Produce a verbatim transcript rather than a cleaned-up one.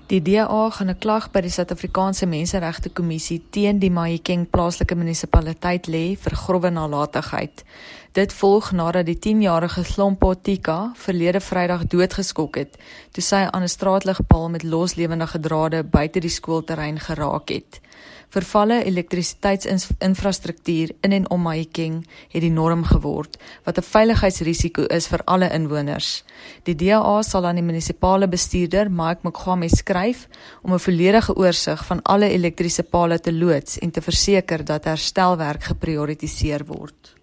Die D A gaan 'n klag by die Suid-Afrikaanse Menseregte Kommissie teen die Mahikeng plaaslike munisipaliteit lê vir grove nalatigheid. Dit volg nadat die tienjarige Hlompo Tika verlede Vrydag doodgeskok het, toe sy aan 'n straatligpaal met loslewendige drade buite die skoolterrein geraak het. Vervalle elektrisiteitsinfrastruktuur in en om Mahikeng het die norm geword, wat 'n veiligheidsrisiko is vir alle inwoners. Die D A sal aan die munisipale bestuurder, Mike Mogwame, skryf om 'n volledige oorsig van alle elektriese pale te loods en te verseker dat herstelwerk geprioritiseer word.